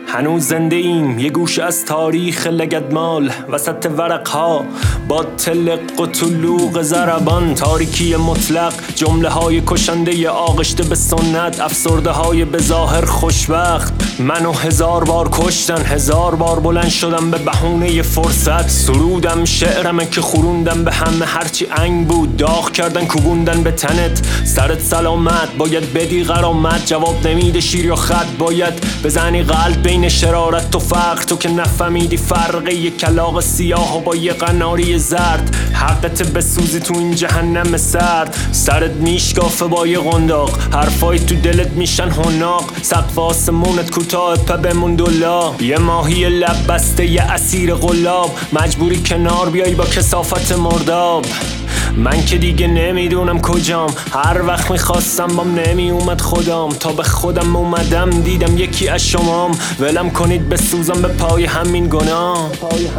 هنوز زنده ایم، یه گوشه از تاریخ لگدمال وسط ورقها با تلق و طلوق ضربان. تاریکی مطلق، جمله های کشنده آغشته به سنت، افسرده های به ظاهر خوشبخت. منو 1000 بار کشتن، 1000 بار بلند شدم به بهونه فرصت. سرودم شعرمه که خوروندم به همه، هرچی انگ بود داغ کردن کوبوندن به تنت. سرت سلامت، باید بدی غرامت، جواب نمیده شیر یا خط، باید بزنی قلب بین شرارت و فقر. تو که نفهمیدی فرق یه کلاغ سیاه و با یه قناری زرد. حقت بسوزی تو این جهنم سرد، سرت میشکافه با یه قنداق، حرفای تو دلت میشن حناق. سقف آسمونت کوتاه پا بمون دولا، یه ماهی لب بسته یه اسیر قلاب. مجبوری کنار بیای با کثافت مرداب. من که دیگه نمیدونم کجام، هر وقت میخواستم بام نمی اومد خودم. تا به خودم اومدم دیدم یکی از شمام. ولم کنید بسوزم به پای همین گناه.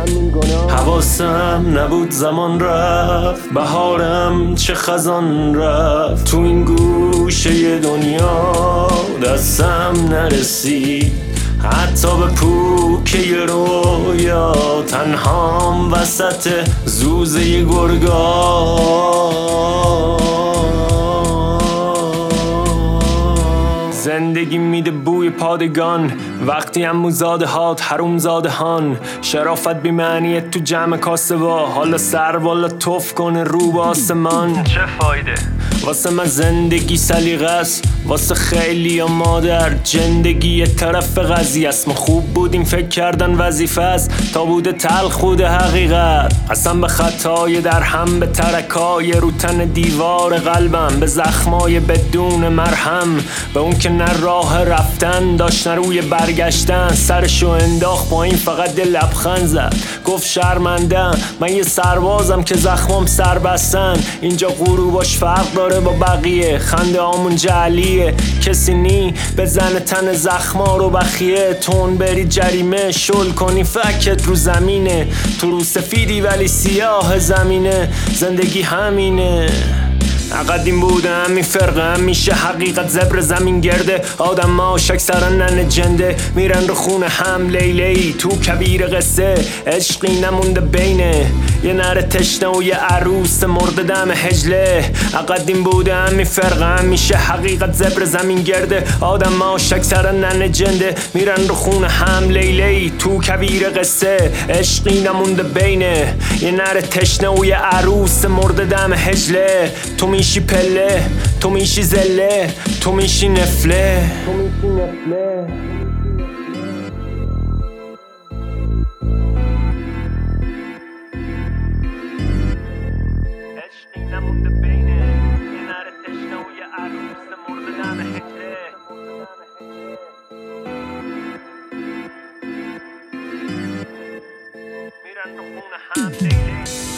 حواسم نبود زمان رفت، بهارم چه خزان رفت. تو این گوشه دنیا دستم نرسید، حتی به پوکه رویا. تنهام وسط زوزه گرگا. زندگی میده بوی پادگان، وقتی هم موزاده هات حروم زاده هان. شرافت بی معنیه تو جمع کاسبا، حالا سر والا توف کنه رو به آسمان. چه فایده؟ واسه من زندگی سلیقه است، واسه خیلی یا مادر زندگی یه طرف قضیه است. ما خوب بودیم فکر کردن وظیفه است، تا بوده تلخ خود حقیقت. قسم به خطای در هم، به ترکای رو تن دیوار قلبم، به زخمای بدون مرهم، به اون که نه راه رفتن داشت نه روی برگشتن. سرشو انداخت پایین فقط دل لبخند زد، گفت شرمندم من یه سربازم که زخمام سر بستن. اینجا غروباش فرق داره با بقیه، خنده آمون جعلیه. کسی نی بزنه تن زخما رو بخیه، تون بری جریمه شل کنی فکت رو زمینه. تو رو سفیدی ولی سیاه زمینه، زندگی همینه. قدیم بوده همین فرقه، همیشه حقیقت زبر زمین گرده. آدم ها اکثرا نن جنده، میرن رو خونه هم لیلی. تو کبیر قصه عشقی نمونده بینه، یه نره تشنه و یه عروس مرده دم هجله. قدیم بوده همین فرقه، همیشه حقیقت زبر زمین گرده. آدم ها اکثرا نن جنده، میرن رو خونه هم لیلی. تو کبیر قصه عشقی نمونده بینه، یه نره تشنه و یه عروس مرده دم هجله. تو میشی پله، تو میشی زله، تو میشی نفله. عشقی نمونده بینه، یه نره تشنه و یه عروس مرده دم هجله. میرن رو خونه هم لیلی.